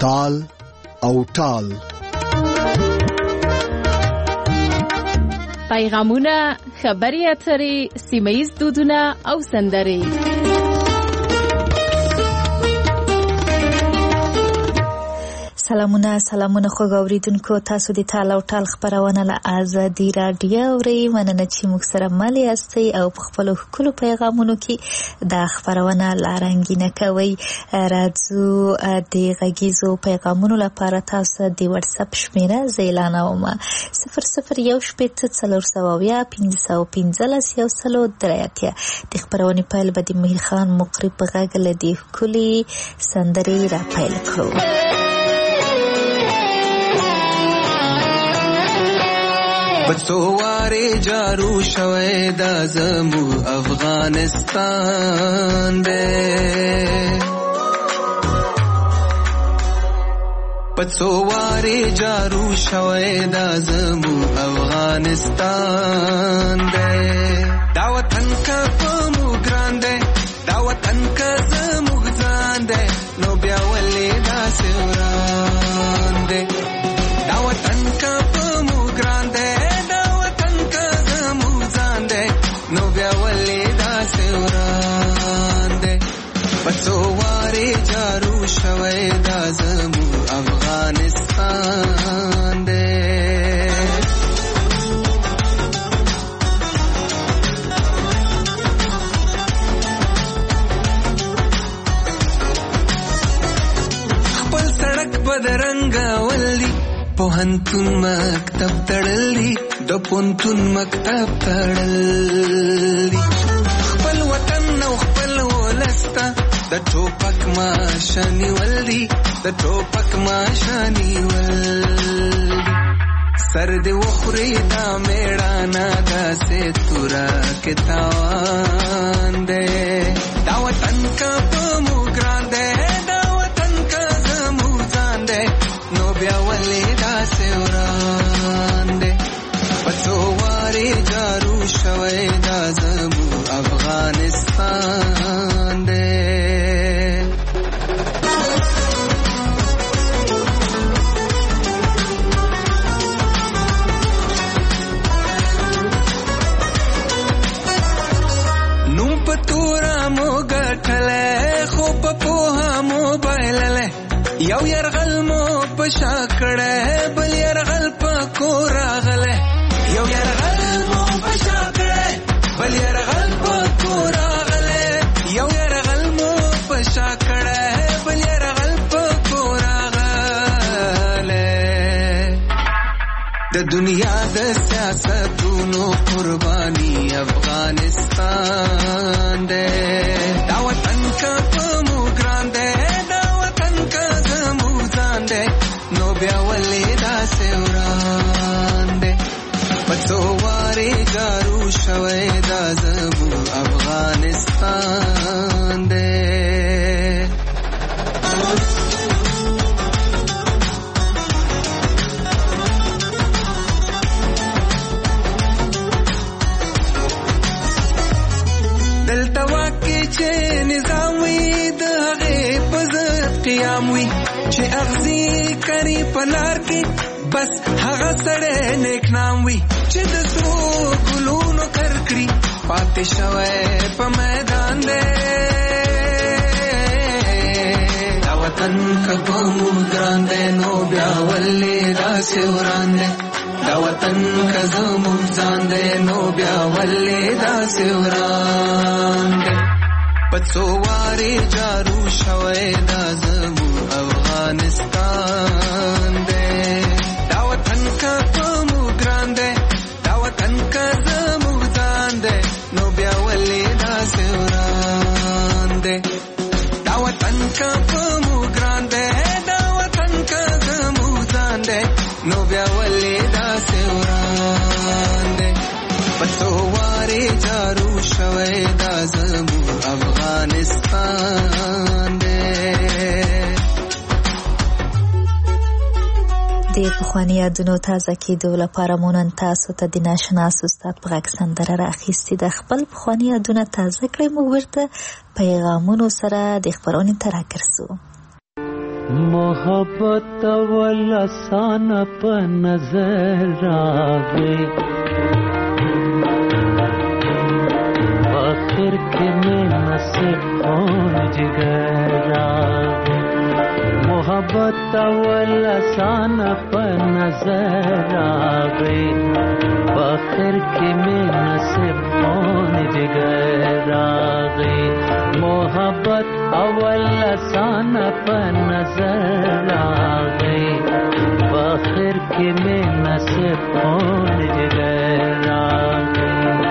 تال او ټال. پیغامونه، خبري اترې، سیمه‌ییز دودونه او سندرې. سلامونه خو اوریدونکو، تاسو د تال او ټال خبرونه له آزادي رادیو اورئ. مننه چې موږ سره مل یاستئ او په خپلو ښکلو پیغامونو کې دا خبرونه لا رنګینه کوئ. راځو د غږیزو پیغامونو لپاره تاسو د واتس اپ شمیره زه اعلانوم: 00170401515 د خبرونې پیل به د مهیر خان مقری په غږ له دې ښکلې سندرې را پیل کړو. بڅوارې جارو شوی دا زمو افغانستان دی، بڅوارې جارو شوی دا زمو افغانستان دی. دا وطن کا په موږ ګران دی، دا وطن کا زموږ ځان دی، نو بیا ولې داسې وران دی. دا وطن کا په موږ ګران دی، نو بیا ولې داسې وران دی. بڅوارې جارو شوی دا زمو افغانستان دی. خپل سړک بدرنګه ولي، پوهنتون مکتب تړلی، د پوهنتون مکتب تړلی. خپل وطن او خپل ولسته د ټوپک ماشه نیولي، د ټوپک ماشه نیولي. سر دې وخوري دا میړانه داسې توره کې تاوان دی. دا وطن کا په موږ ګران دی، دا وطن کا زموږ ځان دی، نو بیا ولې داسې وران دی. بڅوارې جارو شوی دا زمو افغانستان دی. نوم په توره مو ګټلی، خو په پوهه مو بایللی. یو یرغل مو په شا کړی، بل یرغل په کور راغلی. یو یرغل مو په شا کړی، بل یرغل په کور راغلی. یو یرغل مو په شا کړی، بل یرغل په کور راغلی. د دنیا د سیاستونو قرباني افغانستان دی. دا وطن کا په موږ ګران دی، دا وطن کا زموږ ځان دی، نو بیا ولې داسې وران دی. بڅوارې جارو شوی دا زمو افغانستان دی. دلته واکې چې نظام وي، د هغې په ضد قیام وي. چې اغزي کري په لار کې، بس هغه سړی نیک نام وي. چې د سرو ګلونو کرکړي پاتې شوی په میدان دی. دا وطن که په موږ ګران دی، نو بیا ولې داسې وران دی. دا وطن که زموږ ځان دی، نو بیا ولې داسې وران دی. بڅوارې جارو شوی دا زمو افغانستان دی. دا وطن که په موږ ګران دی، دا وطن که زموږ ځان دی، نو بیا ولې داسې وران دی. دا وطن که په موږ ګران دی، دا وطن که زموږ ځان دی، نو بیا ولې داسې وران دی. بڅوارې جارو شوی دا زمو افغانستان دی. د پخواني یادونو تازه کېدو لپاره مو نن تاسو ته د ناشناس استاد په غږ سندره رااخیستې ده. خپل پخواني یادونه تازه کړئ. موږ ورته پیغامونو سره د خپرونې ته راګرځو. मोहब्बत वाला सान पर नजर आवे आखिर के में नसीब कौन जिगर आवे मोहब्बत वाला सान पर नजर आवे आखिर के में नसीब कौन जिगर आवे मोहब्बत अवल सान पर नजर आ गई आखिर के में नसीब कौन जिगर आ गई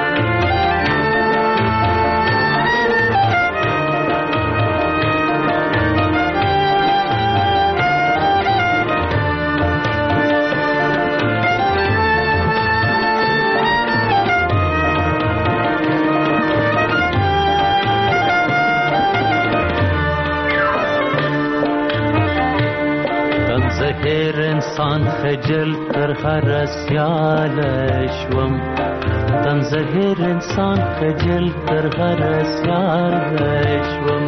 زهر انسان خجل تر هر سیال شوم تن زهر انسان خجل تر هر سیال شوم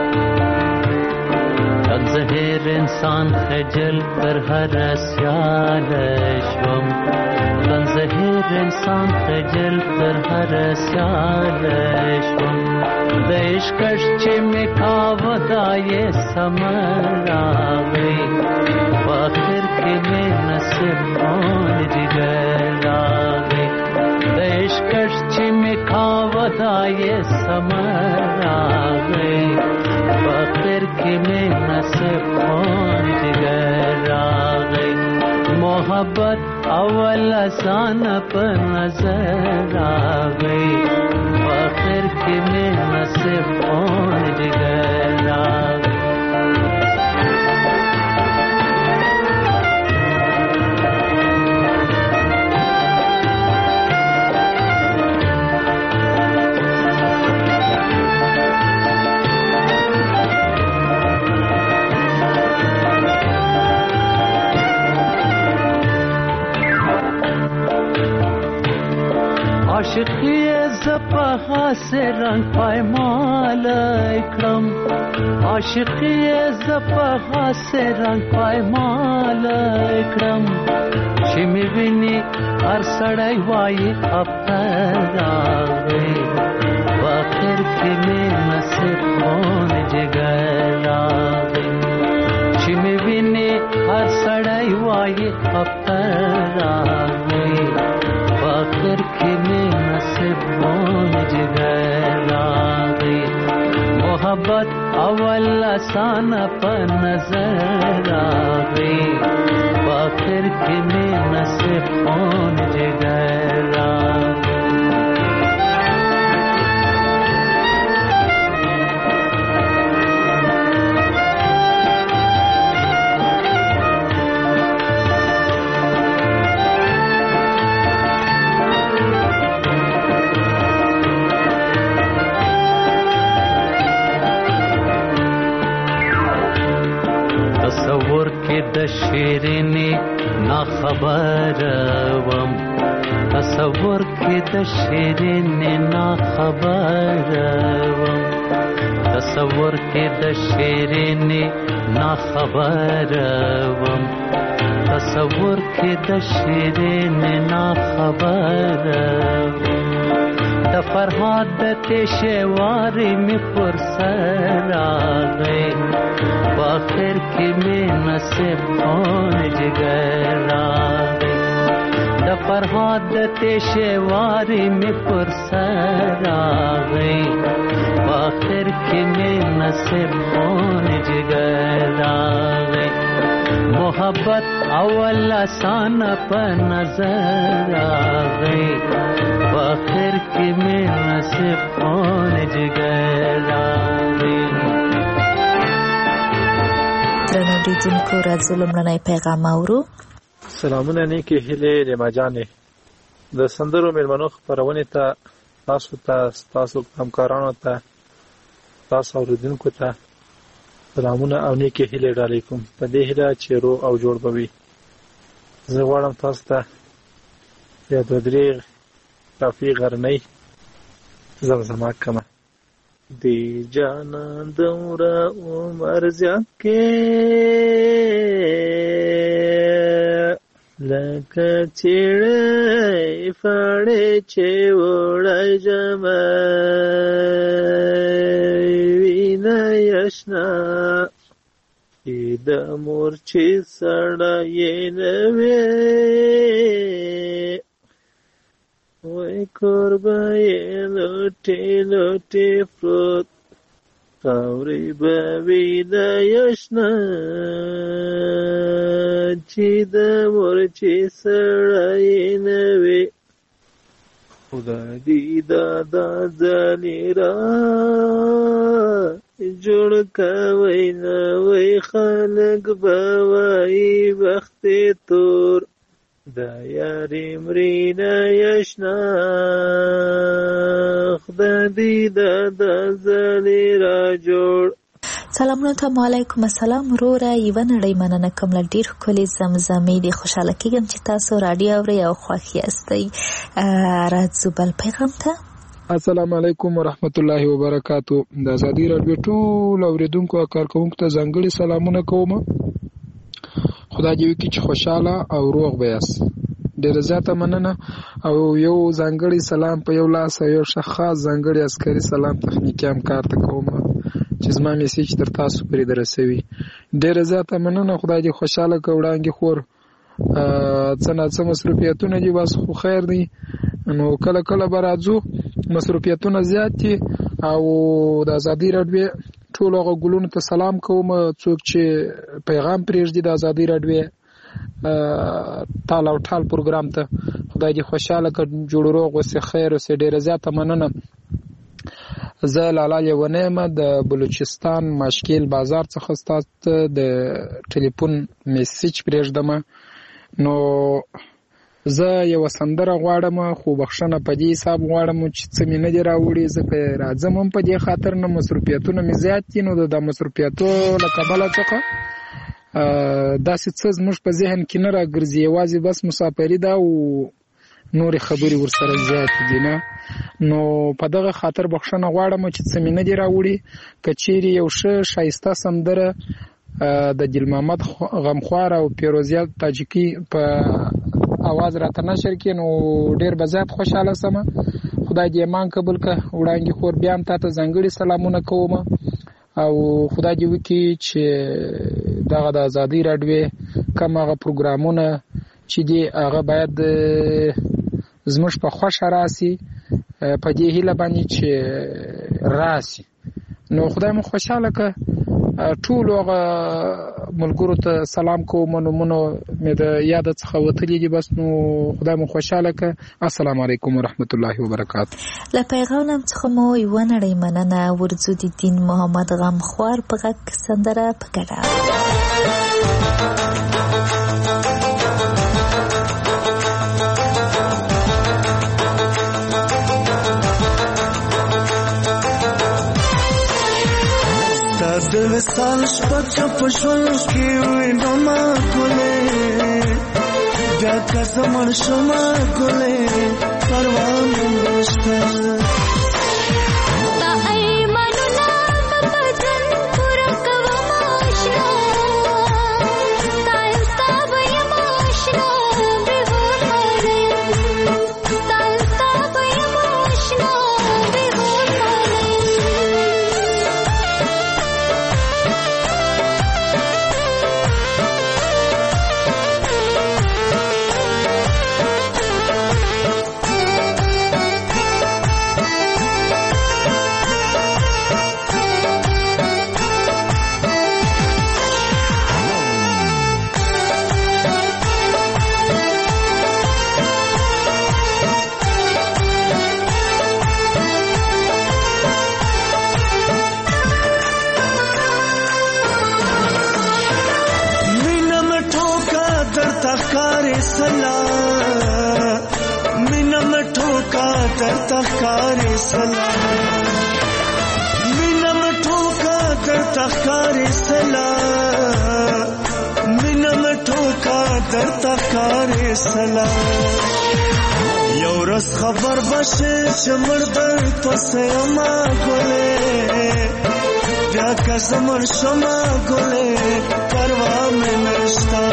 تن زهر انسان خجل تر هر سیال شوم تن زهر انسان خجل تر هر سیال شوم د عشقش چې می کاوه دا یې سمر راوي आखिर के में नसीब कौन जिगर आवे देश कश्च में खावदा ये समर आवे आखिर के में नसीब कौन जिगर आवे मोहब्बत अवल आसान पर नजर आवे आखिर के में नसीब कौन जिगर आवे आशिकी ज़पहा से रंग पायमाल इकरम आशिकी ज़पहा से रंग पायमाल इकरम शिमी बिनी हर सड़ाई वाई अफ्तर आवे आखिर के में नसीब कौन जिगर आवे शिमी बिनी हर सड़ाई वाई अफ्तर आवे आखिर के में नसीब कौन जिगर आवे मोहब्बत अवल आसान पर नजर आवे आखिर के में नसीब कौन जिगर आवे तसव्वुर के दशेरने ना खबर वम तसव्वुर के दशेरने ना खबर वम तसव्वुर के दशेरने ना खबर वम तसव्वुर के दशेरने ना खबर द फरहाद तेशवारी में पुरसर आ गए आखिर के में नसीब कौन जिगर आवे द फरहाद तेशवारी में पुरसर आवे आखिर के में नसीब कौन जिगर आवे मोहब्बत अवल आसान पर नजर आवे आखिर के में नसीब कौन जिगर आवे درنوریدونکو راځو لومړنی پیغام اورو. سلامونه نیکې هیلې رمجانې د سندرو مېلمنو خپرونې ته تاسو ته ستاسو همکارانو ته تاسو اوریدونکو ته سلامونه او نیکې هیلې ډالۍ کوم په دې هیله چې روغ او جوړ به وي. زه غواړم تاسو ته یا دوه درې کافي غرنۍ زمزمه کړم. دی جانان دومره عمر زیات کې لکه چیړی فاړی چې وړی جمعی وینه یشنا چې د مور چې سړی نه وی وای کوربه یې لوټې لوټې پروت خاورې به وینه یشنا چې د مور چې سړی نه وي خدای دې دا ځلې را جوړ کوي نوی خلک به وایي بخت تور دا یارې مړینه یشنا خدای دې دا ځلې را جوړ. سلامونه ته علیکم السلام وروره یوه نړۍ مننه کوم له ډېر ښکلې زمزمې دې خوشحاله کېږم چې تاسو راډیو اورئ او خوښ یاستئ. راځو بل پیغام ته. السلام علیکم ورحمت الله وبرکاتو. د ازادي راډیو ټول اوریدونکو او کارکوونکو ته ځانګړي سلامونه کوم. خدای دې وکړي چې خوشحاله او روغ به یاست. ډېره زیاته مننه او یو ځانګړی سلام په یو لاس او یو خاص ځانګړی عسکري سلام تخنیکي همکار ته کوم چې زما میسیج تر تاسو پورې درسوي. ډېره زیاته مننه. خدای دې خوشحاله کړه. وړاندې خور څه ناڅه مصروفیتونه دي بس خو خیر دی نو کله کله به راځو. مصروفیتونه زیات دي او د ازادي راډیو ټول هغه ګلونو ته سلام کوم څوک چې پیغام پرېږدي د ازادي راډیو تال او ټال پروګرام ته. خدای دې خوشحاله کړه جوړ روغ اوسې خیر اوسې. ډېره زیاته مننه. زه لالا لیونیم د بلوچستان ماشکیل بازار څخه ستاسو ته د ټلیفون میسیج پرېږدم. نو زه یو سندره غواړم خو بخښنه په دې حساب غواړم چې څه مې نه دي راوړي ځکه راځم هم په دې خاطر نه مصروفیتونه مې زیات دي. نو د مصروفیتو له کبله څخه داسې څه زموږ په ذهن کې نه راګرځي. یوازې بس مسافري ده او نورې خبرې ورسره زیات دي نه. نو په دغه خاطر بخښنه غواړم چې څه مې نه دي راوړي. که چیرې یو ښه ښایسته سندره د ګل محمد غمخوار او پیروزیه تاجیکي په اواز راته نشر کړي نو ډېر به زیات خوشحاله سم. خدای دې ایمان قبول کړه. وړاندې خور بیا هم تاته ځانګړي سلامونه کوم او خدای دې وکړي چې دغه د ازادي راډیو کوم هغه پروګرامونه چې دي هغه باید زموږ په خوښه راسي په دې هیله باندې چې راسي. نو خدای مو خوشحاله کړه. ټول هغه ملګرو ته سلام کوم. نومونه مې د یاد څخه وتلي دي بس. نو خدای مو خوشحاله کړه. السلام علیکم ورحمت الله وبرکاتو. له پیغام څخه مو یوه نړۍ مننه. ورځو د دین محمد غمخوار په غږ سندره په ګډه. د وصال شپه په ژوند کې وینو ما ګلې بیا که زمړ شم ګلې پروا مې نشته. یو ورځ خبر بشې چې مړ دی پسې یمه ګلې بیا که زه مړ شمه ګلې پروا مې نشته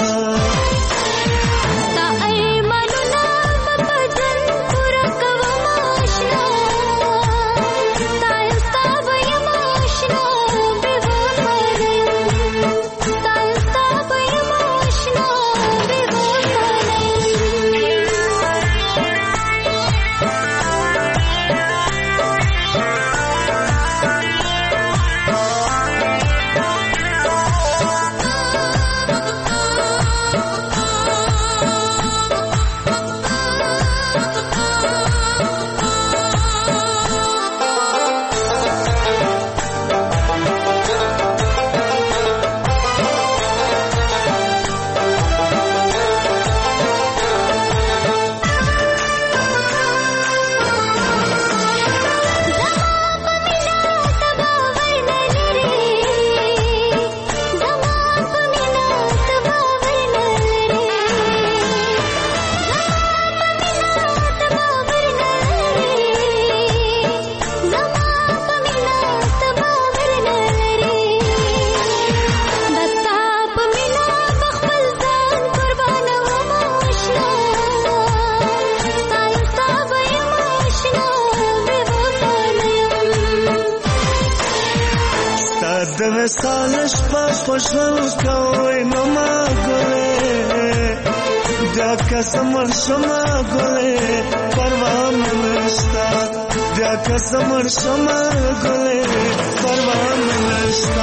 د وصال شپه په ژوند کوئ نو ما ګلې بیا که زه مړ شمه ګلې پروا مې نشته بیا که زه مړ شمه ګلې پروا مې نشته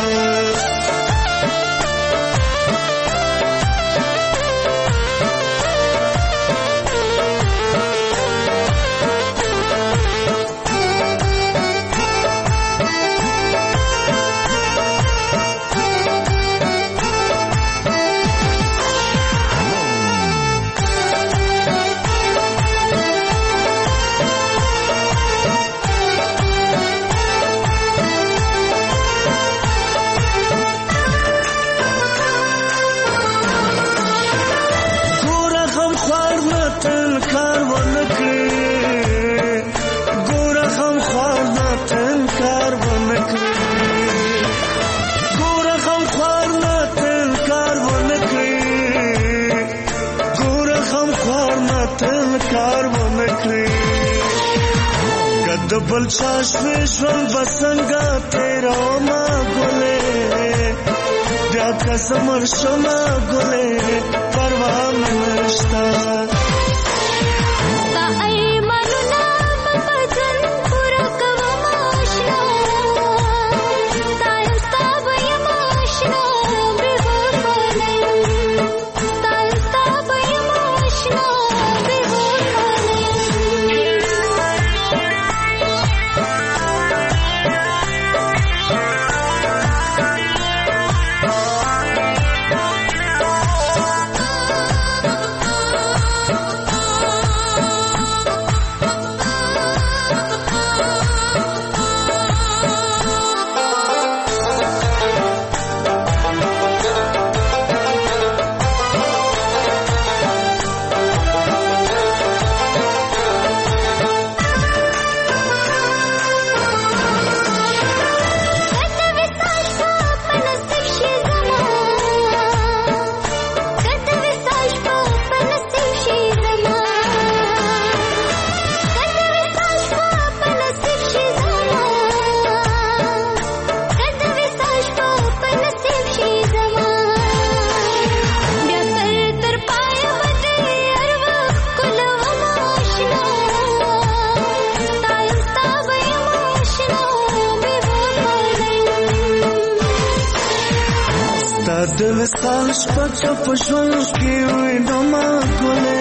د بل چا شوې ژوند به څنګه تېرومه ګلې بیا که زه مړ شمه ګلې پروا مې نشته د وصال شپه چې په ژوند کې وي نو ما ګلې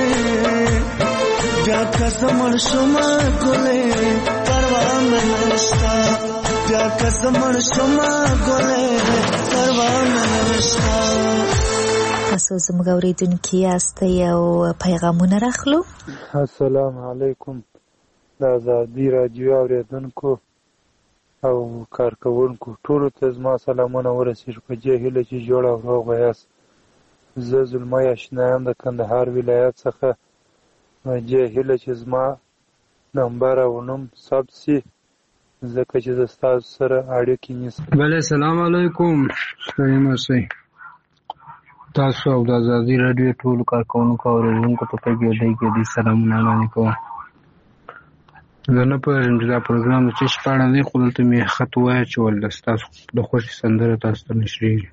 بیا که زه مړ شمه ګلې پروا مې نشته بیا که زه مړ شمه ګلې پروا مې نشته تاسو زموږ اورېدونکي یاستئ او پیغامونه راخلو. السلام علیکم د ازادي راډیو اورېدونکو او کارکوونکو ټولو ته زما سلامونه ورسېږي په دې هیله چې جوړ او روغ یاست. زه زلمی اشنا یم د کندهار ولایت څخه هیله چې زما نمبر او نوم ثبت سي ځکه چې زه ستاسو سره اړیکې نیسم. بله سلام علیکم ستړي مه شئ. تاسو او د ازادي راډیو ټولو کارکوونکو او اورېدونکو ته په ګېډۍ سلامونه وړاندې کوم. زه نه پوهېږم چې دا پروګرام د څه شي په اړه دی، خو دلته مې خط واچول ستاسو د خوښې سندره تاسو ته نشرېږي.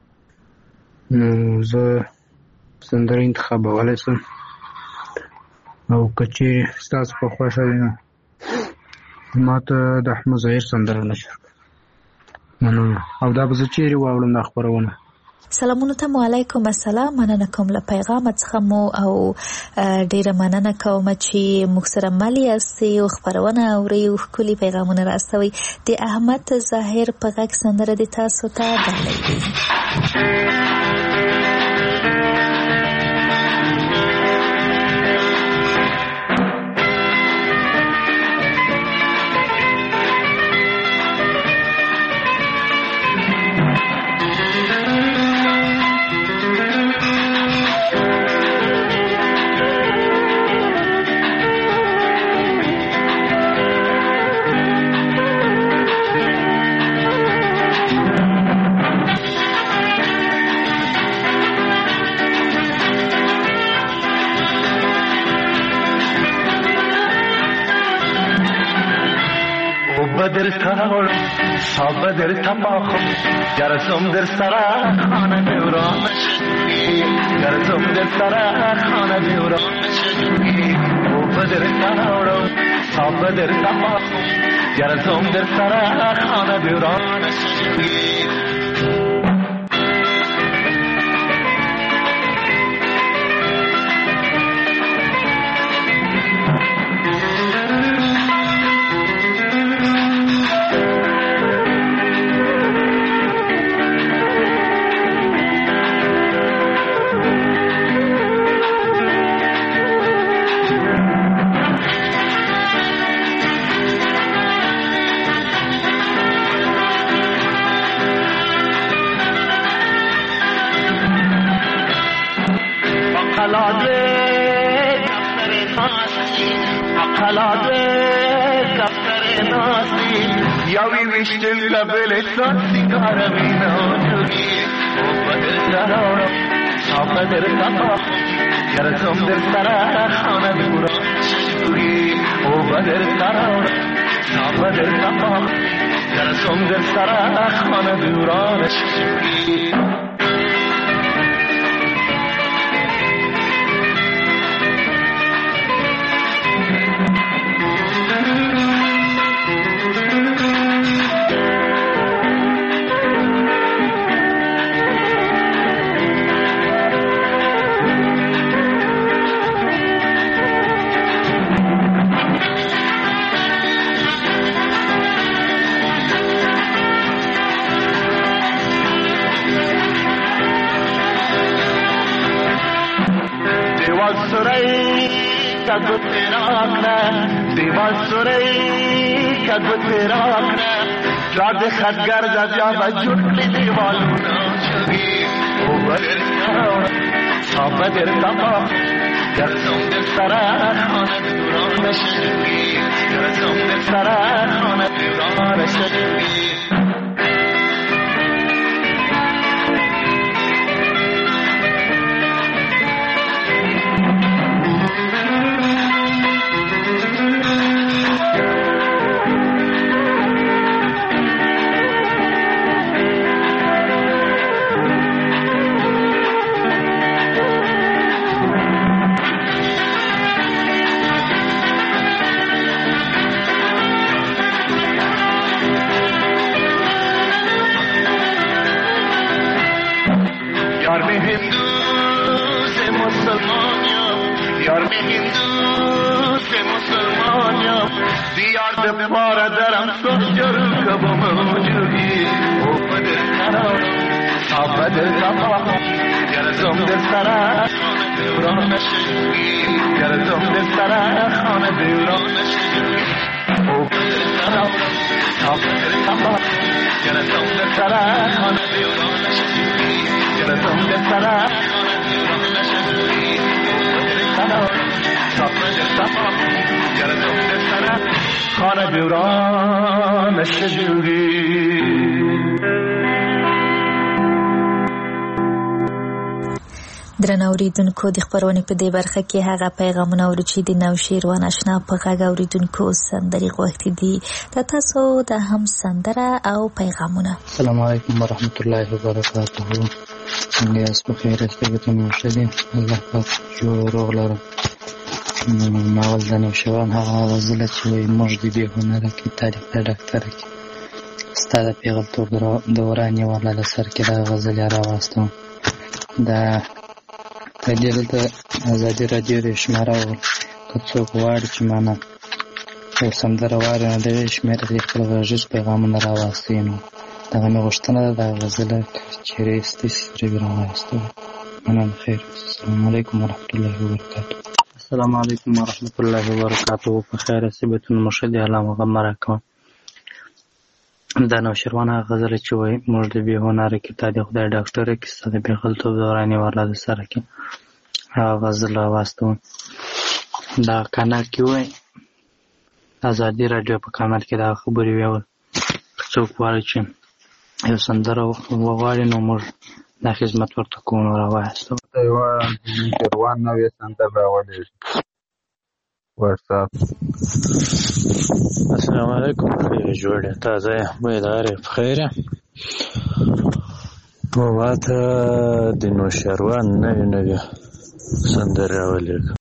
نو زه سندره انتخابولی شم او که چېرې ستاسو په خوښه دی نو ما ته د احمد ظاهر سندره نشر کړه. مننه. او دا به زه چېرې واورم دا خپرونه؟ سلامونو ته مو علیکم السلام. مننه کوم له پیغام څخه مو او ډیره مننه کوم چې موږ سره مل یاستئ او خپرونه اورئ او ښکلي پیغامونه راستوئ. د احمد ظاهر په غږ سندره د تاسو ته درلګي. بدر تاور صابدر تماخم گرزم در سرا خانه دورانش گرزم در سرا خانه دورانش او بدر تاور صابدر تماخم گرزم در سرا خانه دورانش خدگر جا بجوٹ دیوالو ناچوی او بدر تاور صابدر تمام گرزم در سرا خانه دورانش گرزم در سرا خانه دورانش Stop. تمام گردم سر خانه بیوران شجوری. درنو اوریدونکو د خبرونې په دې برخه کې هغه پیغامونه اورو چې د نوشیروان آشنا په غږ اوریدونکو سندرې غوښتي دي. د تاسو د هم سندره او پیغامونه. السلام علیکم ورحمت الله وبرکاته. څنګه یاست؟ په خیر یاست؟ طبیعتون ښه دي؟ الله پاک جوړ او روغ لرم. ناول د نوشیروان هغه غزله چې وایي موږ د بې هنره کې تاریخ د ډاکټره کې ستا د پیغلتوب دوران یې والا له سر کې دا غزل یې راواستم. دا دلته ازادي راډیو د شماره او که څوک غواړي چې مانه یو سندره واوري نو دغې شمېرې ته خپل غږیز پیغامونه راواستوي. نو دغه مې غوښتنه ده دا غزله چیرې ستاسې سره به راواستوي. مننه. خیر. السلام علیکم ورحمت الله وبرکاته. السلام علیکم ورحمت الله وبرکاته. په خیر یاست؟ طبیعتون مو ښه دي؟ الله مو غم راکوه. دا نوشیروان هغه غزله چې وایي موږ د بې هنره کې تا د خدای ډاکټره کې ستا د پیغلتوب دوران یې والا د سره کې هغه غزل راواستوم. دا کانال کې وایي ازادي راډیو په کانال کې دا خبرې ویول که څوک غواړي چې یو سندره وغواړي نو موږ دا خدمت ورته کوو. نو راواستو یوه نوشیروان نوې سندره راولېږي. واتساپ. السلام علیکم. خیر جوړه تازه بیداره بخیر. ما ته د نوشیروان نوې سندره راولېږه.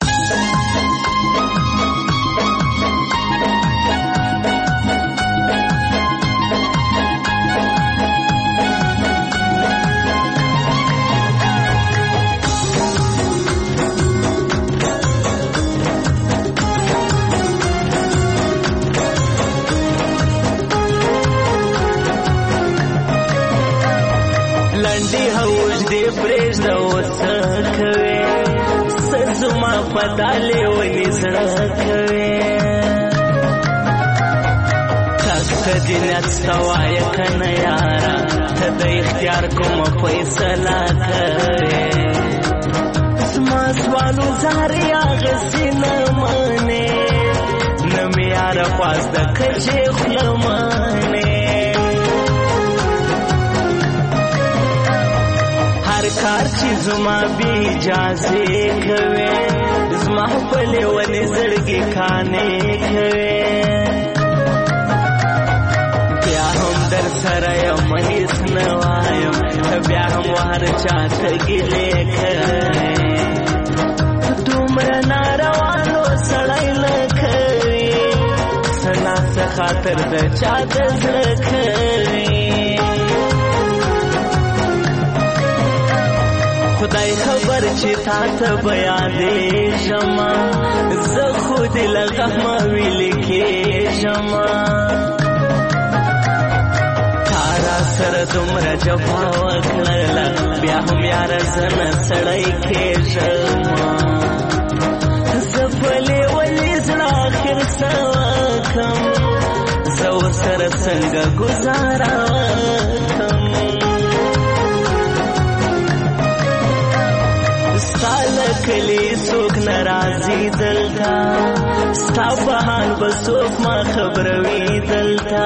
پدالې ونی زړه کوي تاسو دې نڅا وای کنه یارا ته د اختیار کوم فیصله کوي زما سوالو زاریا غسینه مانه نمې یار خواز د کجې خلمانه هر کار چې زما بی اجازه کوي زما په لیونې زړګي کانې کوي بیا هم در سره یم هیڅ نه وایم بیا هم هر چاته ګیلې کوي دومره ناروانو سړی نه کوي سنا څه خاطر د چا د زړه کوي خدای خبر چې تا ته بیانې شما زه خود لغم ویل کېږم تارا سره دومره جفا وکړله بیا هم یاره زه نه سړی کېږم زه په لیونې زړه آخر څه وکړم زه ورسره څنګه ګزاره وکړم ستا لکلی څوک ناراضي دلته ستا په حال به څوک ما خبروي دلته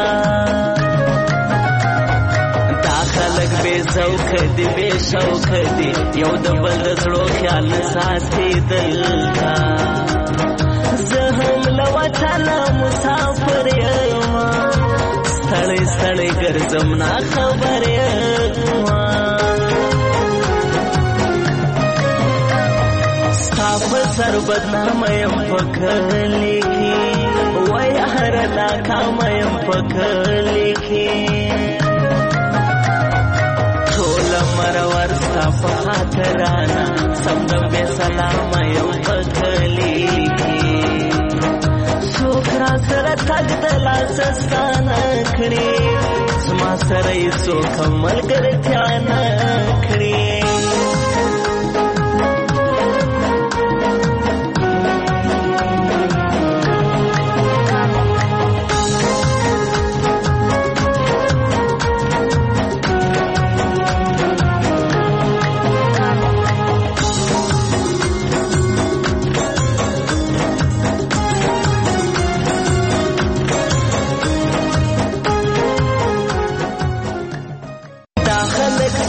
دا خلک بې ذوقه دي بې شوقه دي یو د بل د زړو خیال نه ساتي دلته زه هم له وطنه مسافر یم ستړی ستړی ګرځم ناخبر یم په سر بدنامه یم په کلي کې وای هر ناکامه یم په کلي کې ټوله مرور ستا په خاطرانه سمدم بې سلامه یم په کلي کې څوک را سره تګ د لاسه ستا نه کړي زما سره یې څوک ملګرتیا نه کړي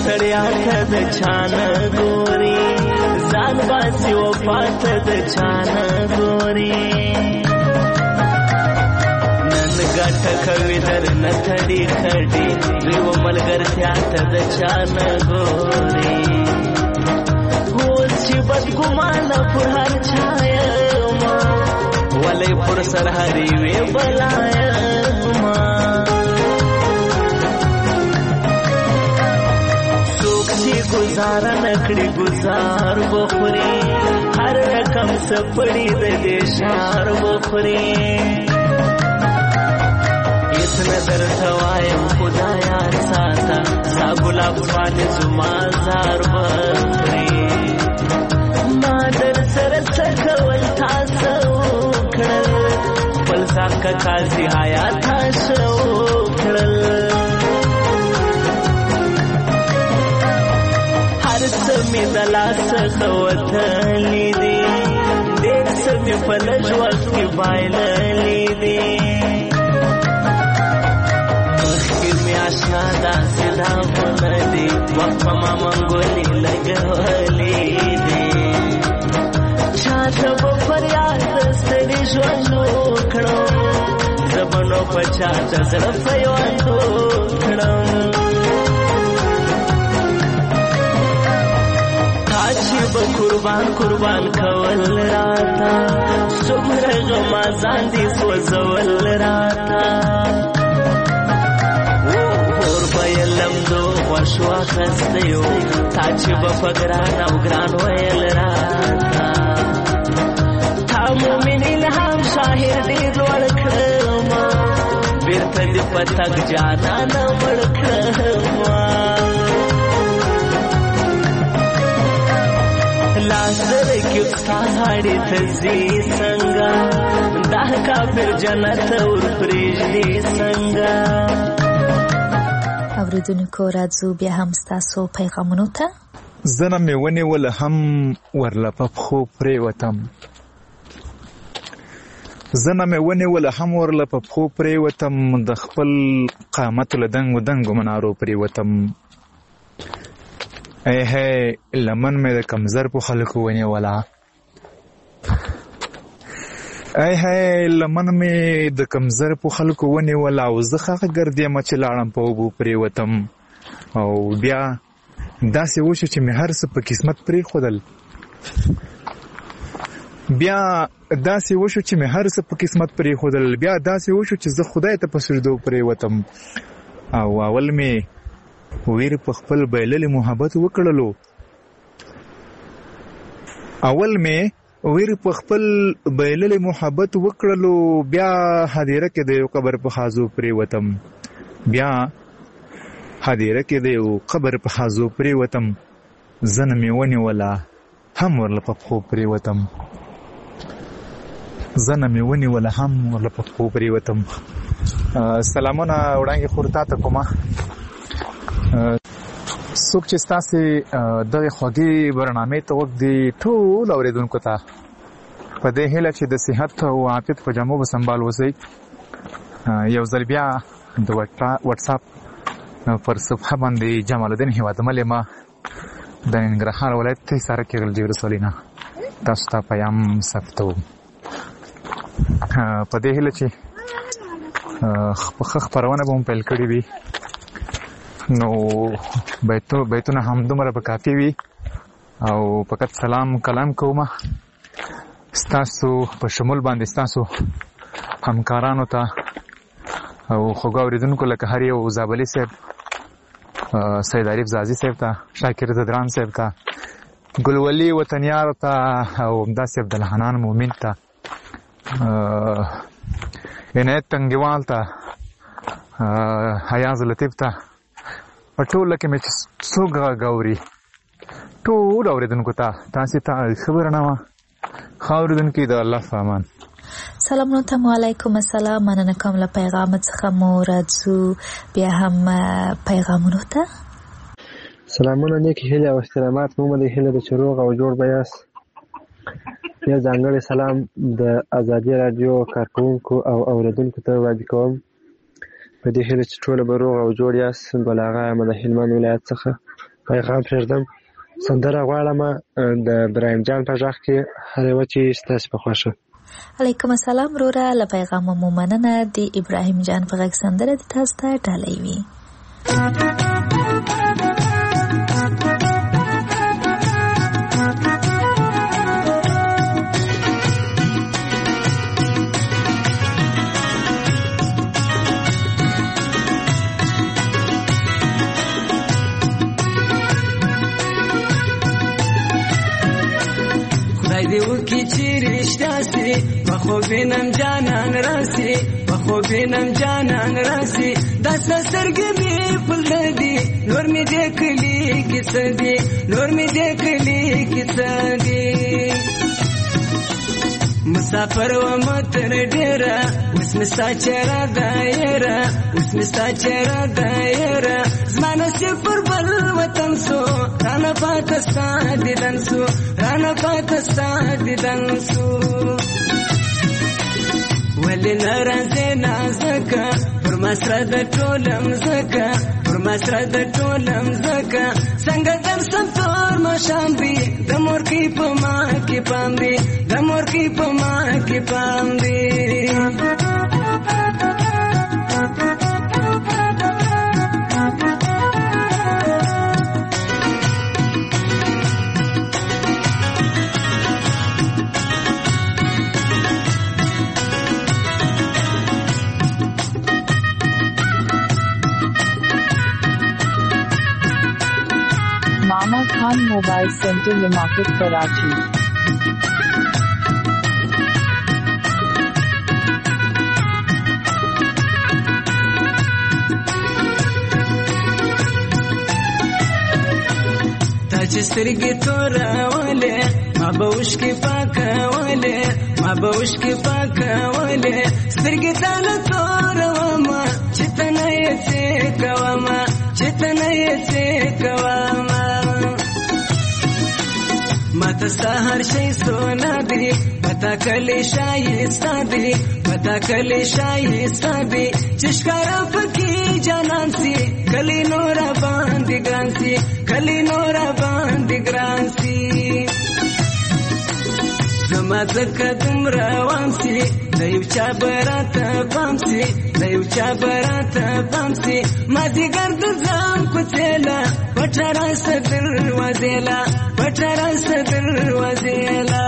ستړیا ته د چانه ګوري ځان باسي وفات د چانه ګوري نن ګټه کوي در نه تړي خړي ریو ملګرتیا ته د چانه ګوري اوس چې بدګمانه پر هر چا یما ولې پر سر هرې وې بلایما گزار نکڑی گزار بخوری ہر رقم سپڑی دے شار بخوری اتنا در توایم خدایا ساتا سا گلاب فان زمان زار بخوری ما در سر سکول تاسو کھڑل پلسا کا کازی آیا تاسو کھڑل سمی دلا سخوتلی دی دیر سمی پلج وقت کی بائللی دی مخی می آشنا دا سدا مندی وقت ما منگولی لگولی دی چاہتا با فریاد دستری جوانو کھڑو زبانو پچاہتا زرفیوانو کھڑو قربان قربان کول راتا سمره غمازان دی سوزول راتا اور بیلم دو خوشوا خستیو تاچی بفگران او گران ویل راتا تا مومنین هم شاہر دی لوڑکرما بیرت دی پتک جانا نمڑکرما لازر کی استاد تزی څنګه دا کافر جنت اور پرېږدي څنګه اوریدونکو راځو بیا هم ستاسو پیغامونو ته زنه مې ونیول هم ورله په پښو پرېوتم زنه مې ونیول هم ورله په پښو پرېوتم د خپل قامت له دنګو دنګو منارو پرېوتم اے ہے لمن میں کمزر پو خلقو ونی والا اے ہے لمن میں د کمزر پو خلقو ونی والا او زخه ګرځې مچ لاړم په وبو پرې وتم او بیا داسې وشو چې مې هر څه په قسمت پرې خودل بیا داسې وشو چې مې هر څه په قسمت پرې خودل بیا داسې وشو چې زه خدای ته په سجدو پرې وتم او اول مې ویر په خپل بیلل محبت وکړلو اول مې ویر په خپل بیلل محبت وکړلو بیا هدیره کې د یو قبر په خازو پرې وتم بیا هدیره کې د یو قبر په خازو پرې وتم زنه مې ونیوله هم ورله په پښو پرې وتم زنه مې ونیوله هم ورله په پښو پرې وتم سلامونه وړاندې خور تا ته کومه څوک چې ستاسې دغې خوږې برنامې ته وخت دی ټول اورېدونکو ته په دې هیله چې د صحت او عافیت په جامو به سنبال اوسئ یو ځل بیا د وټساپ پر صفحه باندې جمال الدین هیوادمل یم د ننګرهار ولایت حصار کې غلجي ولسوالۍ نه تاسو ته پیام ثبتوم په دې هیله چې ښه خپرونه به مو پیل کړې وي نو بیتونه هم دومره به کافي وي او فقط سلام کلام کومه ستاسو په شمول باندې ستاسو همکارانو ته او خوږو اورېدونکو لکه هر یو زابلي صاحب سید عارف زازي صاحب ته شاکر زدران صاحب ته ګلولي وطنیار ته او همداسې عبدالحنان مومن ته عنایت تنګیوال ته حیاض لطیف ته په ټوله کې مې څوک غاوري ټول اورېدونکو ته تاسې ته خبره نه وه ښه اورېدونکي د الله په امان سلامونه ته وعلیکم السلام مننه کوم له پیغام څخه مو راځو بیا هم پیغامونو ته سلامونه نیکې هیلې او احترامات مو د هیله د چې روغ او جوړ به یاست یو ځانګړی سلام د ازادي راډیو کارکوونکو او اورېدونکو ته وړاندې کوم په دې هیله چې ټوله به روغ او جوړ یاست بل هغه یم د هلمند ولایت څخه پیغام پرېږدم. سندره غواړم د ابراهیم جان په غږ کې هر یوه چې ستاسې په خوښه. علیکم السلام وروره، له پیغام مو مننه. د ابراهیم جان په غږ سندره د تاسو ته ډالۍ وي. دیو کی چیرشتا سی بخو بینم جانان راسی بخو بینم جانان راسی دستا سرگی می پل دی نور می دیکلی کس دی نور می دیکلی کس دی مسافر و متر ډیرا اوس مستا چیرې دایره اوس مستا چیرې دایره زمانه چې پر بل وطن سو رانه پاکستان دیدن سو رانه پاکستان دیدن سو ولی ناراضه نازکه پر مسره د ټولم زکه پر مسره د ټولم زکه څنګه در سمتور مشام دی د مور کې په ما کې پام دی د مور کې په ما کې پام دی. मामा खान मोबाइल सेंटर लिमाकत कराची. تاج سترګې توراولې ما به اوښکې پاکولې ما به اوښکې پاکولې سترګې تاله تورومه چې ته نه یې څه کومه چې ته نه یې څه کومه ماته سهار شي سونا دی پتا کلی شایسته دی پتا کلی شایسته دی چې ښکارا پکې جانان سي کلی نور باندې ګران سي کلی نور باندې ګران سي زما ځکه دومره وام سي د یو چا براته پام سي د یو چا براته پام سي ما دیګر د ځان کوڅېله پټه راسه دروازېله پټه راسه دروازېله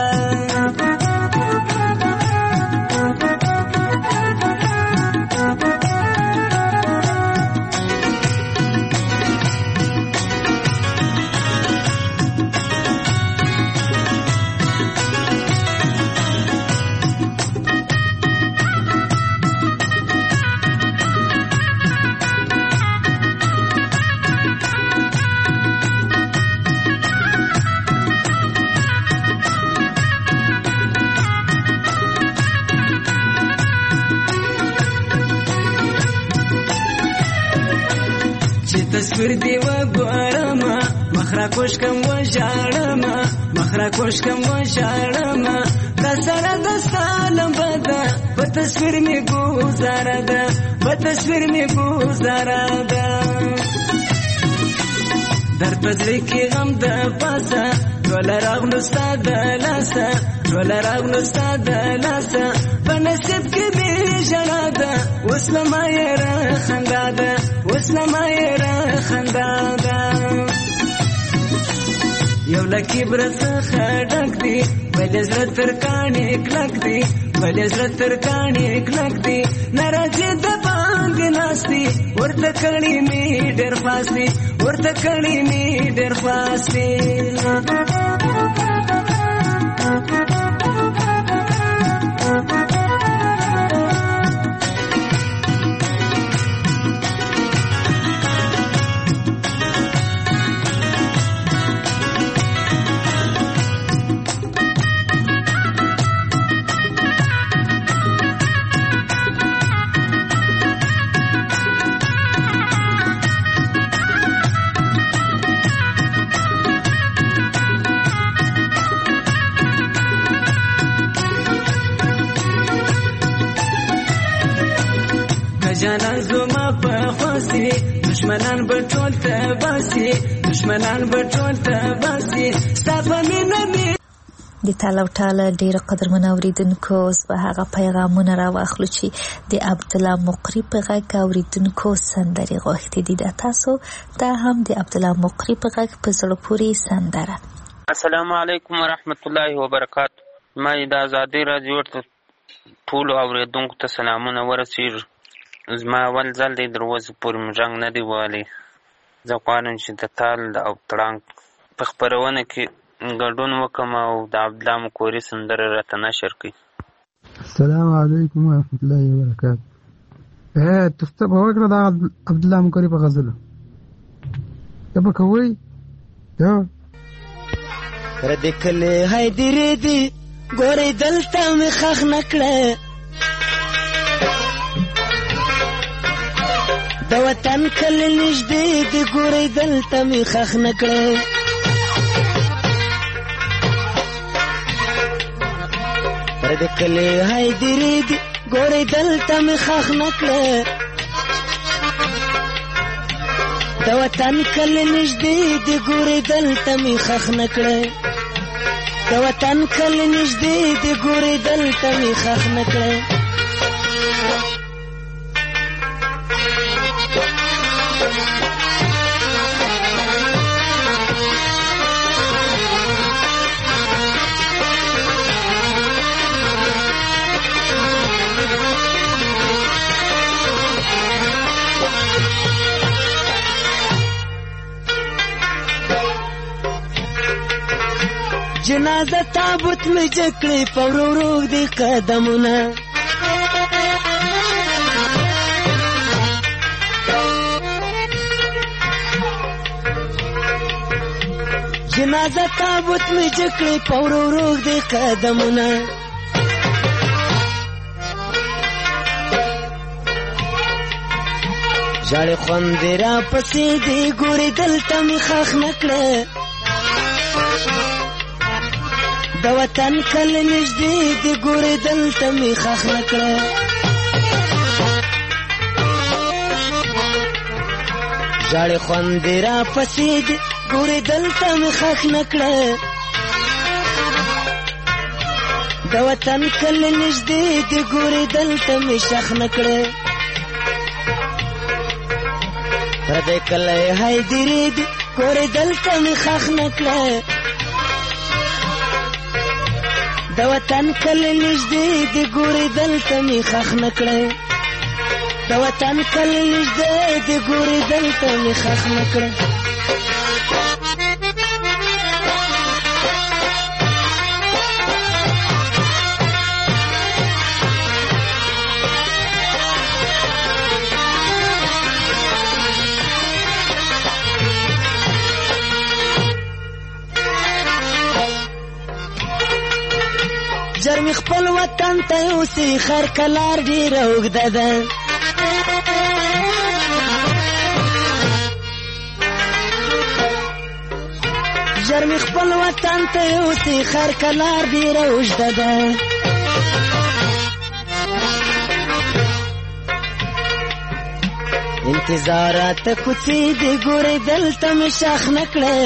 تصویر دی و ګورما مخرا کوش کم و ژړما مخرا کوش کم و ژړما دا سره د سالم بدا په تصویر می گزاره ده په تصویر می گزاره ده در پزړی کې غم د پاسه ټول راغلو ستاد لاسه ټول راغلو ستاد لاسه په نصیب کې به ژړا ده اوس لمه یې را خندا ده اوس لمه یې را خندا ده یو لکې بر څخه ډک دی بل زړه تر کاڼي کلک دی بل زړه تر کاڼي کلک دی ناراضي د باندې ناشتي ورته کړي می ډېر فاصله ورته کړي می ډېر فاصله جانان زما په خواسي دشمنان به ټول ته باسي دشمنان به ټول ته باسي ستا په مینه مې د تاله او ټاله ډېر قدرمنو اورېدونکو اوس به هغه پیغامونه راواخلو چې د عبدالله مقری په غږ اورېدونکو سندرې غوښتې دي. دا تاسو دا هم د عبدالله مقری په غږ په زړه پورې سندره. السلام علیکم ورحمت الله وبرکاتو. ما د ازادۍ راډیو ټولو اورېدونکو ته سلامونه ورسېږي. زما اول ځل دی در اوسه پورې مې غږ نه دی وهلی. زه غواړم چې د تال او تړانګ په خپرونه کې ګډون وکم او د عبدالله مقری سندره راته نشر کړي. السلام علیکم ورحمت الله وبرکاتو. تاسو به وکړه د عبدالله مقری په غزل ته به کوئ ردې کلې هایدرې دي ګورې دلته مې خښ نه کړه د وطن کلې نږدې دي ګورې دلته مې خښ نه کړه ردې کلې هایدرې دي ګورې دلته مې خښ نه کړه د وطن کلې نږدې دي ګورې دلته مې خښ نه کړه د وطن کلې نږدې دي ګورې دلته مې خښ نه کړه جنازه تابوت مې جکړې په ورو ورو دي قدمونه جنازه تابوت مې جکړې په ورو ورو دي قدمونه ژړې خوندې را پسې دي ګورې دلته مې خښ نه کړه د وطن کلې نږدې دي ګورې دلته مې خښ نه کړه ژړې خوندې را پسې دي ګورې دلته مې خښ نه کړه د وطن کلې نږدې دي ګورې دلته مې شخ نه کړه پردی کلی هایدرې دي ګورې دلته مې خښ نه کړه د وطن کلې نږدې دي ګورې دلته مې خښ نه کړه د وطن کلې نږدې دي ګورې دلته مې خښ نه کړه جرمې خپل وطن ته یوسې خر کلار ډېره اوږده ده جرمې خپل وطن ته یوسې خر کلار ډېره اوږده ده انتظارات کوڅې دې ګورې دلته مې شاخ نه کړه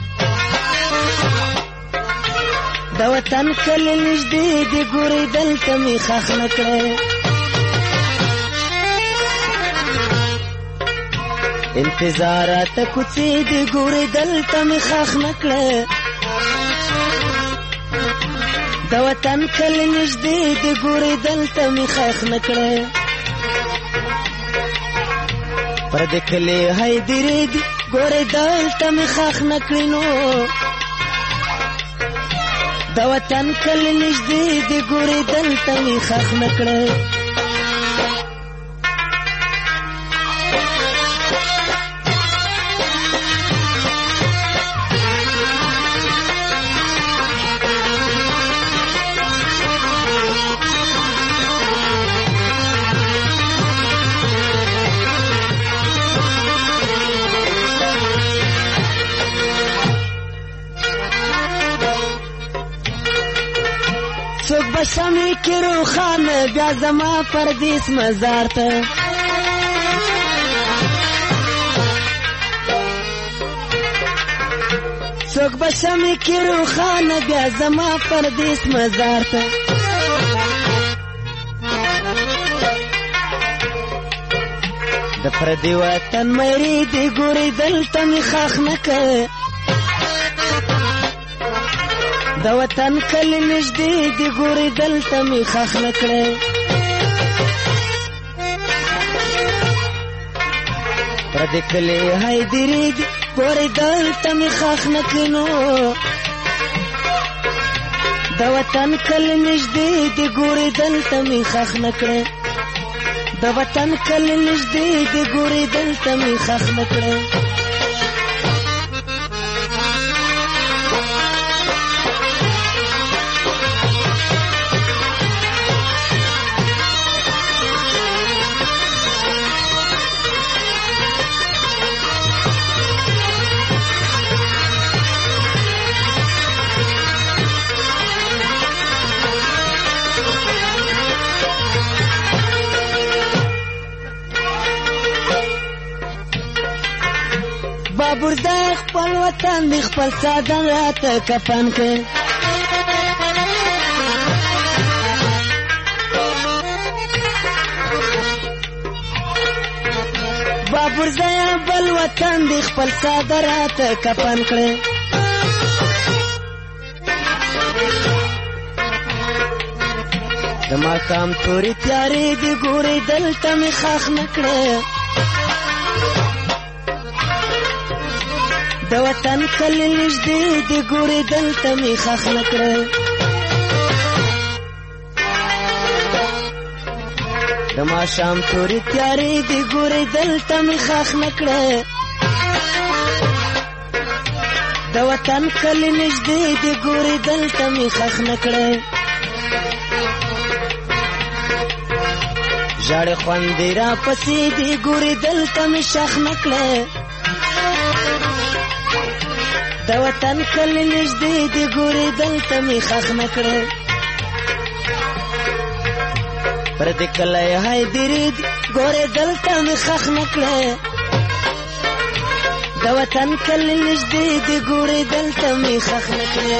د وطن کلې نږدې دي ګورې دلته مې خښ نه کړه انتظارات کوڅې دي ګورې دلته مې خښ نه کړه د وطن کلې نږدې دي ګورې دلته مې خښ نه کړه پردې کلې هایدرې دي ګورې دلته مې خښ نه کړې نو د وطن کلې نږدې دي ګورې دلته مې خښ نه کړه څوک به شمعې کې روښانه بیا زما پردیس مزار ته څوک به شمې کې روښانه بیا زما پردیس مزار ته د پردي وطن مېرې دې ګورې دلته مې خاخ نه کړ د وطن کلی نږدې دې ګورې دلته مې خاخ نه کړې پردي کلی هایدرې دې ګورې دلته مې خاخ نه کړې نو د وطن کلی نږدې دې ګورې دلته مې خاخ نه کړې د وطن کلی نږدې دې ګورې دلته مې خاخ نه کړې بابرزای خپل وطن دی خپل ساده راته کفن کړ بابرزای بل وطن دی خپل ساده راته کفن کړ د ماښام تورې تیارې دی ګورې دلته مې خاخ نه کړې د وطن کلی نږدې دې ګورې دلته مې خاخ نه کړې د ماښام تورې تیارې دې ګورې دلته مې خاخ نه کړې د وطن کلی نږدې دې ګورې دلته مې خاخ نه کړې ژړې خوندې را پسې دې ګورې دلته مې شاخ نه کړې د وطن کلی نږدې دې ګورې دلته مې خاخ نه کړې پردي کلی هایدرې دې ګورې دلته مې خاخ نه کړې د وطن کلی نږدې دې ګورې دلته مې خاخ نه کړې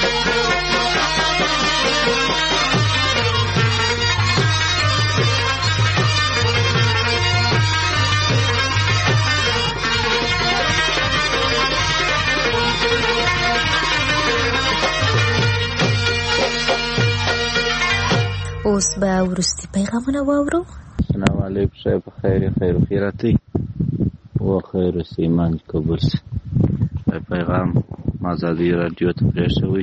اوس به وروستي پیغامونه واورو. السلام علیکم صاحب خیر خیراتی و خیر سیمان قبول سي پیغام آزادی رادیو ته پرې شوی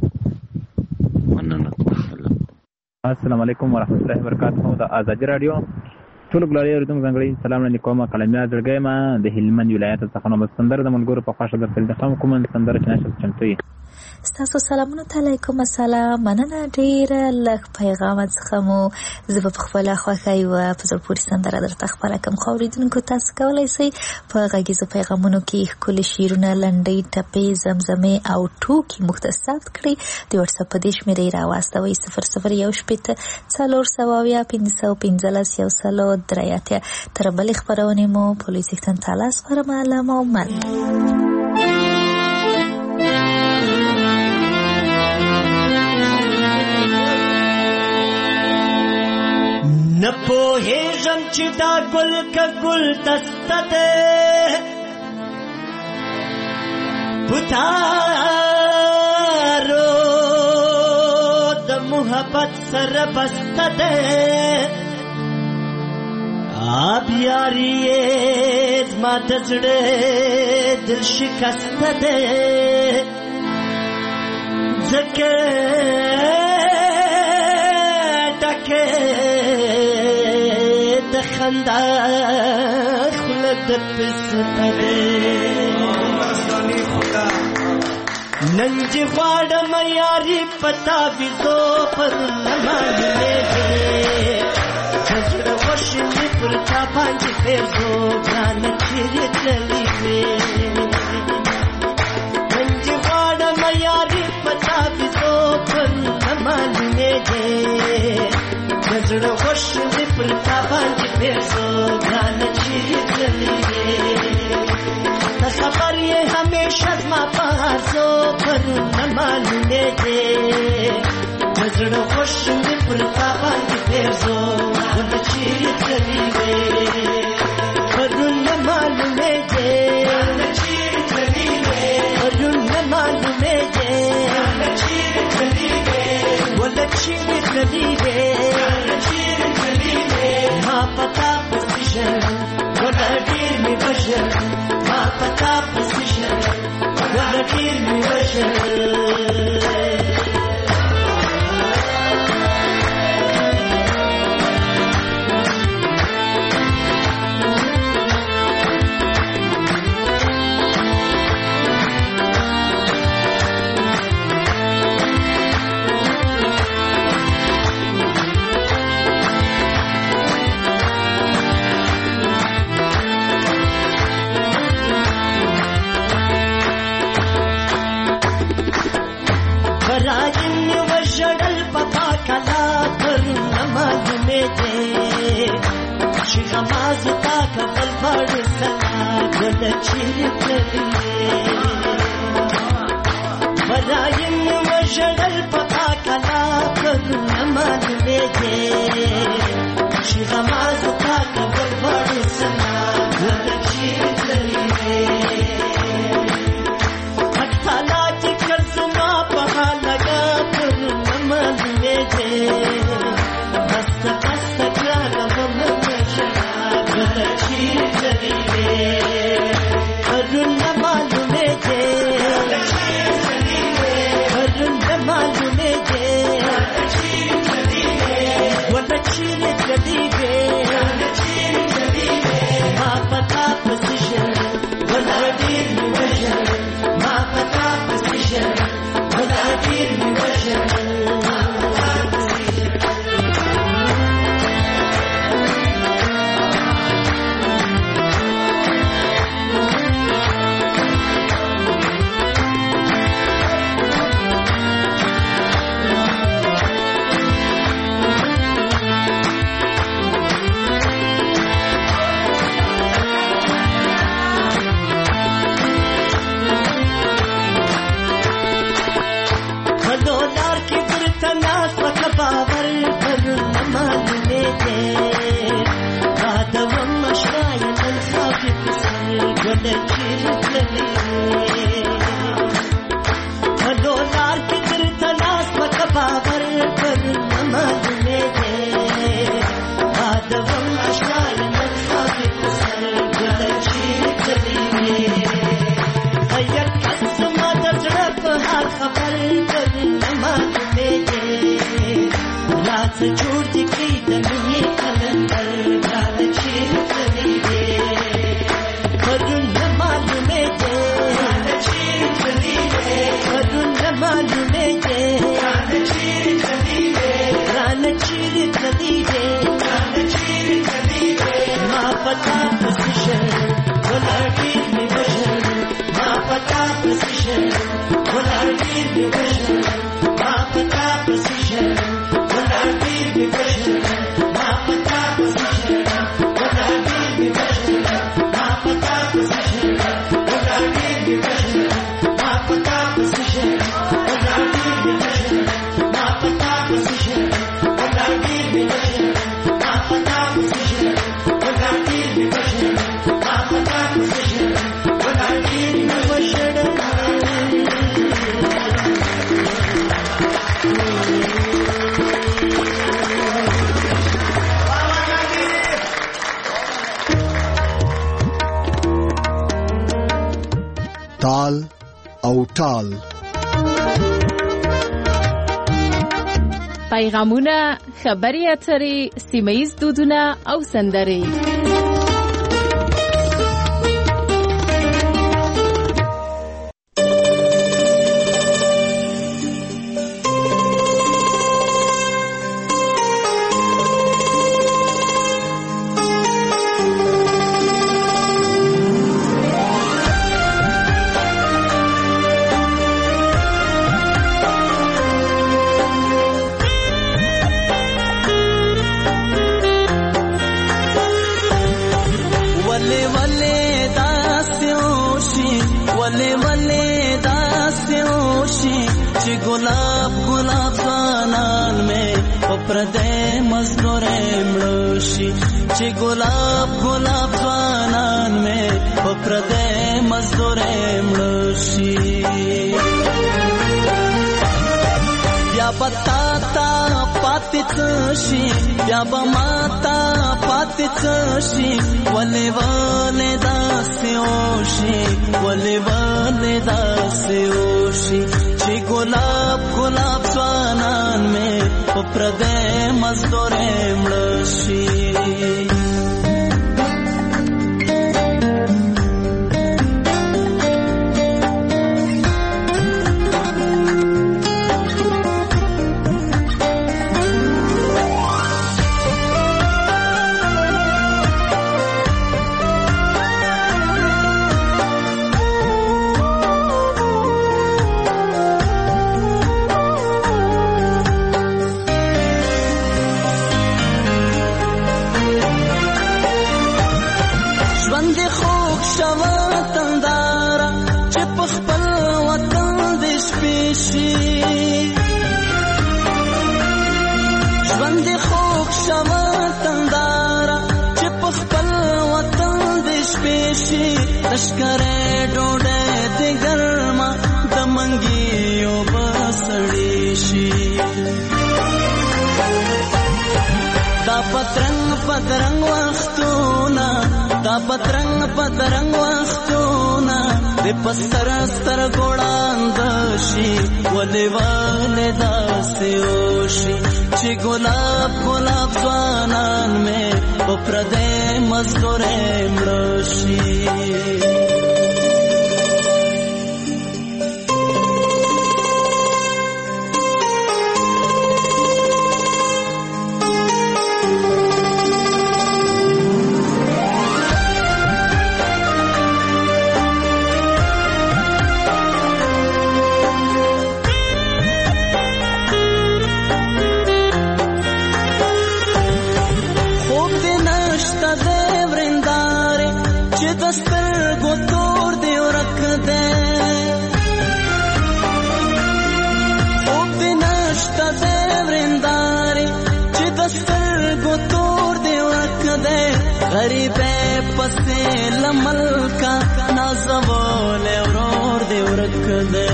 مننه کوم. السلام علیکم ورحمۃ اللہ وبرکاتہ. د آزادی رادیو ټول ګلاري اوریدونکو ځانګړي سلام نه کومه کلمه درګې ما د هلمند ولایت څخه نو سندره د ملګرو په خاصه در تل کوم سندره چې نشه چمتوي. ستاسو سلامونه علیکم السلام. مننه ډیره لږ پیغام څخه مو زه په خپل خوښي او په زړه پورې سندره درته خبره کوم. خو اوریدونکو تاسو کولای شئ په غږیزو پیغامونو کې ښکلي شعرونه لنډۍ ټپې زمزمې او ټوکې مختصات کړئ. د واتس اپ په دې شمېرې راواستوئ 0018 تر بلې خپرونې مو پولیس څښتن تعالی سپارم علامه او من. نه پوهېږم چې دا ګل که ګل دسته ده پتارو د محبت سره بسته ده آب یاري یې زما د زړه دل شکسته ده ځکه ډکه د خندا خوله د پسته ده نن چې غواړم یاري پتا ویزو پر لمانې زړه وشي پر چا باندې پیرزو ځان چیرې تللی وې نن چې غواړم یاري پتا ویزو پر لمانې زړه وشي پر چا باندې پیرزو ځان چیرې تللی وې خبر یې همیشه زما په هرڅو پرونه معلومېږي د زړه خوش مې پر تا باندې پېرزو ورته چیرې تللې وې پرونه معلومېږي پرونه معلومېږي ورته چیرې تللې وې ما پتا پسې ژړل ورته ډېر مې وژړل ما پتا پسې ژړل ورته ډېر مې وژړل غمازتا کبل بڑ سنا گل چیرتلی برایم وجدل پتا کلا پر نمال میجے شی غمازتا کبل بڑ سنا گل چیرتلی اٹھالا کی کزما پہا لگا پر نمال میجے بست بست کراغ ارن معلومے تھے ارن معلومے تھے وہ نچیر چلی گئے ماں پتا پوزیشن وہ نادیر میوشن ماں پتا پوزیشن وہ نادیر میوشن تال او ټال پیغامونه، خبري اترې، سیمه‌ییز دودونه او سندرې. ولې ولې داسې وشي چې ګلاب ګلاب ځوانان مې په پردی مزدورۍ مړه شي چې ګلاب ګلاب ځوانان مې په پردی مزدورۍ مړه شي بیا به تا ته پاتې څه شي بیا به ما ته پاتې څه شي ولې ولې داسې وشي ولې ولې داسې وشي چې ګلاب ګلاب ځوانان مې په پردی مزدورۍ مړه شي لشکره ډوډۍ د ګرمه د منګیو بسړی شي دا پترنګ پترنګ وختونه دا پترنګ پترنګ وختونه د پستر ستر ګوړاند شي ولې ولې داسې وشي چې ګلاب ګلاب ځوانان مې په پردی مزدورۍ مړه شي غریبه پسې لملکا نازول ورور دی ورک دی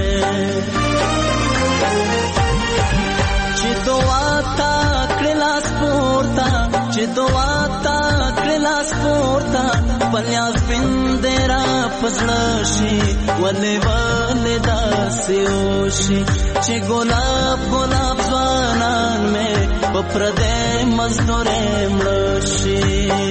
چې دعا تا کړلاس پورتا چې دعا تا کړلاس پورتا پلیاس پندرا پسړه شي ولې ولې داسې وشي چې ګلاب ګلاب ځوانان مې په پردی مزدورۍ مړه شي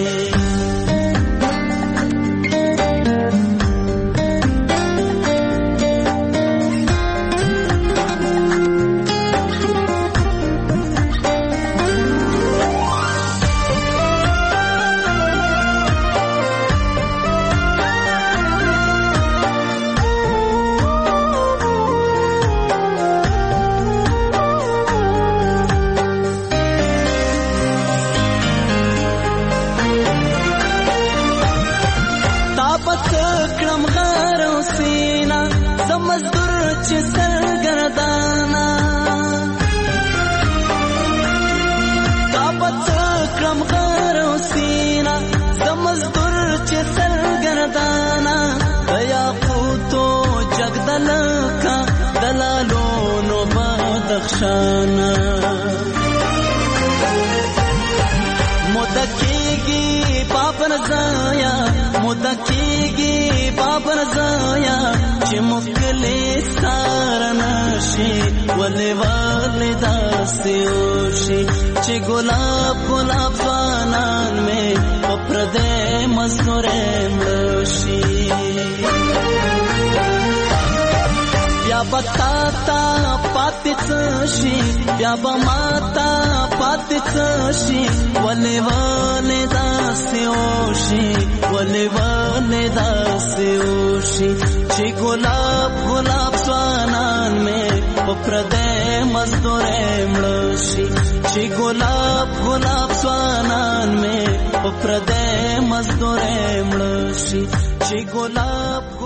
شانا مدکیگی پاپن زایا مدکیگی پاپن زایا چې مخکلی سارنشي ولې ولې داسې وشي چې ګلاب ګلاب ځوانان مې په پردی مزدورۍ مړه شي بیا به تا ته پاتې څه شي بیا به ما ته پاتې څه شي ولې ولې داسې وشي ولې ولې داسې وشي چې ګلاب ګلاب ځوانان مې په پردی مزدورۍ مړه شي چې ګلاب ګلاب ځوانان مې په پردی مزدورۍ مړه شي چې ګلاب